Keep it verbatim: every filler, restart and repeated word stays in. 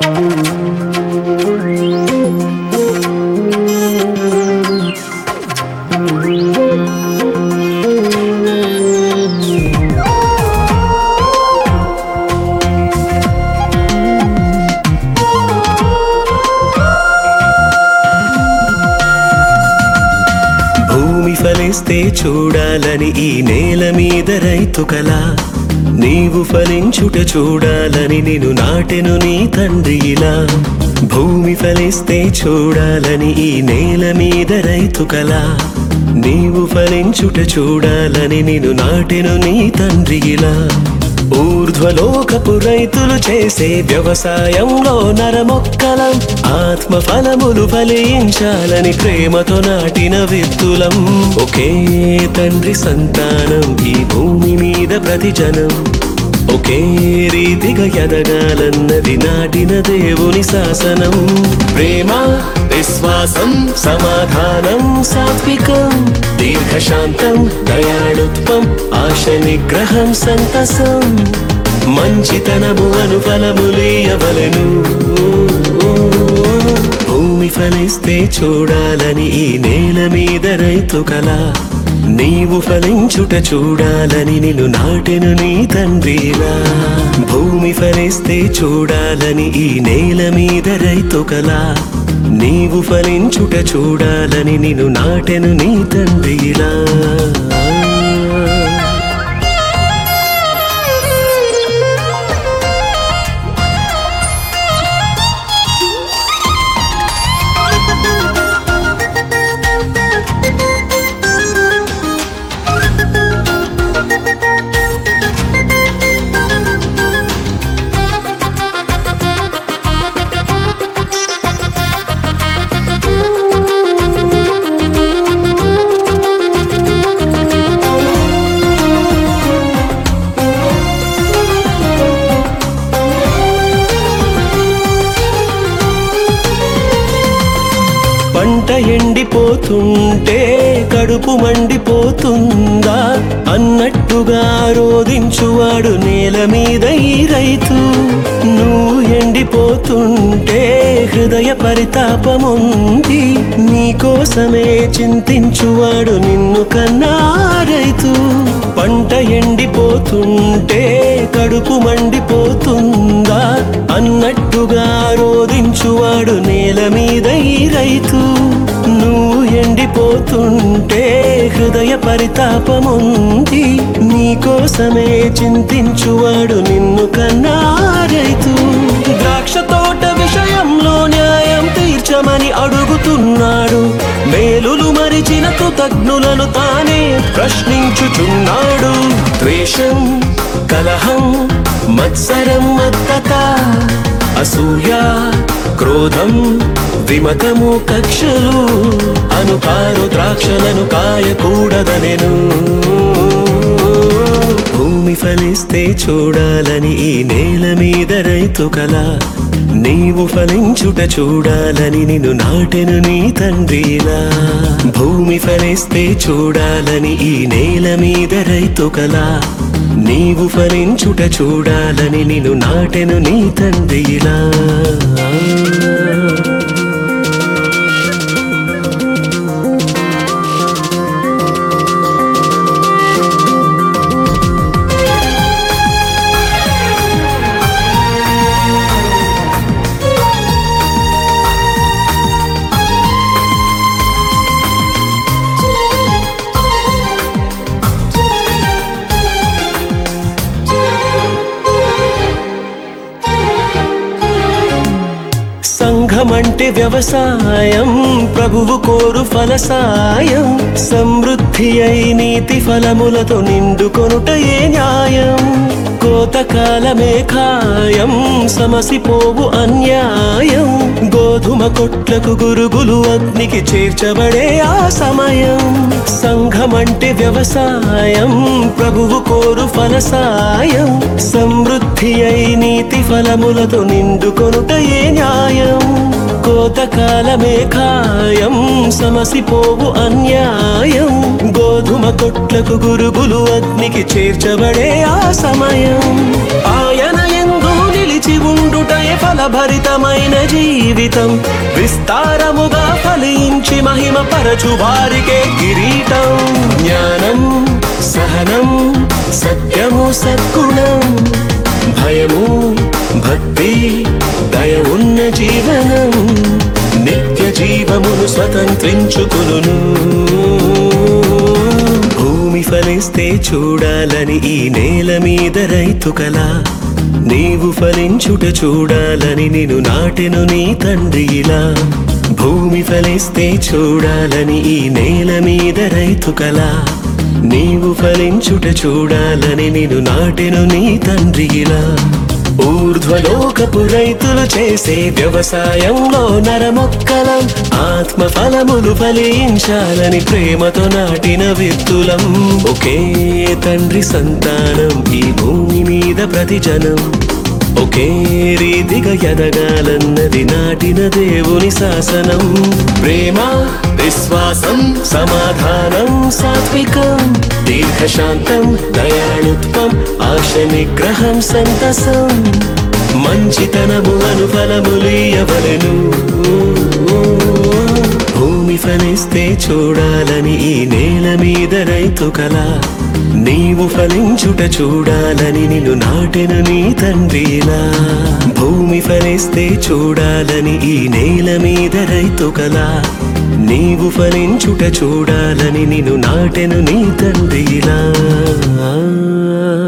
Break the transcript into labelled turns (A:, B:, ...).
A: ఫలిస్తే చూడాలని ఈ నేల మీద రైతు కల, నీవు ఫలించుట చూడాలని నిన్ను నాటెను నీ తండ్రి ఇలా. భూమి ఫలిస్తే చూడాలని ఈ నేల మీద రైతు కల, నీవు ఫలించుట చూడాలని నిన్ను నాటెను నీ తండ్రి ఇలా. ఊర్ధ్వలోకపు రైతులు చేసే వ్యవసాయంలో నరమొక్కలం, ఆత్మ ఫలములు ఫలించాలని ప్రేమతో నాటిన విత్తులం. ఒకే తండ్రి సంతానం ఈ భూమి మీద ప్రతి జనం, ఒకే రీతిగా ఎదగాలన్నది నాటిన దేవుని శాసనం. ప్రేమ, విశ్వాసం, సమాధానం, సాత్వికం, దీర్ఘశాంతం, దయాళుత్వం, ఆశ నిగ్రహం, సంతసం, మంచితనము అను ఫలములీయవలెను. భూమి ఫలిస్తే చూడాలని ఈ నేల మీద రైతు కల, నీవు ఫలించుట చూడాలని నిన్ను నాటెను నీ తండ్రిలా. భూమి ఫలిస్తే చూడాలని ఈ నేల మీద రైతు కల, నీవు ఫలించుట చూడాలని నిన్ను నాటెను నీ తండ్రిలా. పంట ఎండిపోతుంటే కడుపు మండిపోతుందా అన్నట్టుగా రోదించువాడు నేల మీద ఈ రైతు. నువ్వు ఎండిపోతుంటే హృదయ పరితాపముంది, నీకోసమే చింతించువాడు నిన్ను కన్నా రైతు. పంట ఎండిపోతుంటే కడుపు మండిపోతుందా అన్నట్టుగా రోదించువాడు నేల మీద ఈ రైతు. నువ్వు ఎండిపోతుంటే హృదయ పరితాపముంది, నీకోసమే చింతించువాడు నిన్ను కన్నా రైతు. ద్రాక్ష తోట విషయంలో న్యాయం తీర్చమని అడుగుతున్నాడు, మేలులు మరిచిన కృతజ్ఞులను తానే ప్రశ్నించుచున్నాడు. ద్వేషం, కలహం, మత్సరం, మత్తత, అసూయ, క్రోధం, విమతము, కక్షలు అనుకారు ద్రాక్షలను కాయకూడదనెను. భూమి ఫలిస్తే చూడాలని ఈ నేల మీద రైతు కల, నీవు ఫలించుట చూడాలని నిన్ను నాటెను నీ తండ్రిలా. భూమి ఫలిస్తే చూడాలని ఈ నేల మీద రైతు కల, నీవు ఫలించుట చూడాలని నిన్ను నాటెను నీ తండ్రిలా. సంఘమంటే వ్యవసాయం, ప్రభువు కోరు ఫలసాయం, సమృద్ధి అయి నీతి ఫలములతో నిండుకొనుటయే న్యాయం. కోతకాలమే ఖాయం, సమసిపోవు అన్యాయం, గోధుమ కొట్లకు గురుగులు అగ్నికి చేర్చబడే ఆ సమయం. సంఘమంటే వ్యవసాయం, ప్రభువు కోరు ఫలసాయం, సమృద్ధి అయి నీతి ఫలములతో నిండుకొనుటయే న్యాయం. కోతకాలమే ఖాయం, సమసిపోవు అన్యాయం, గోధుమ కొట్లకు గురుగులు అగ్నికి చేర్చబడే ఆ సమయం. ఆయన యందు నిలిచి ఉండుటయే ఫల ఫలభరితమైన జీవితం విస్తారముగా ఫలించి మహిమ పరచు వారికే కిరీటం. జ్ఞానం, సహనం, సత్యము, సద్గుణం, భయము, భక్తి, దయ ఉన్న జీవనం నిత్య జీవమును స్వతంత్రించుకును. భూమి ఫలిస్తే చూడాలని ఈ నేల మీద రైతు కల, నీవు ఫలించుట చూడాలని నిన్ను నాటెను నీ తండ్రి ఇలా. భూమి ఫలిస్తే చూడాలని ఈ నేల మీద రైతు కల, నీవు ఫలించుట చూడాలని నిన్ను నాటెను నీ తండ్రి ఇలా. ఊర్ధ్వలోకపు రైతులు చేసే వ్యవసాయంలో నరమొక్కలం, ఆత్మ ఫలములు ఫలించాలని ప్రేమతో నాటిన విత్తులం. ఒకే తండ్రి సంతానం ఈ భూమి మీద ప్రతి జనం, ఒకే రీతిగా ఎదగాలన్నది నాటిన దేవుని శాసనం. ప్రేమ, విశ్వాసం, సమాధానం, సాత్వికం, దీర్ఘశాంతం, దయాళుత్వం, ఆశ నిగ్రహం, సంతసం, మంచితనము అను ఫలములియవలెను. భూమి ఫలిస్తే చూడాలని ఈ నేల మీద రైతు కల, నీవు ఫలించుట చూడాలని నిన్ను నాటెను నీ తండ్రిలా. భూమి ఫలిస్తే చూడాలని ఈ నేల మీద రైతు కల, నీవు ఫలించుట చూడాలని నిన్ను నాటెను నీ తండ్రిలా.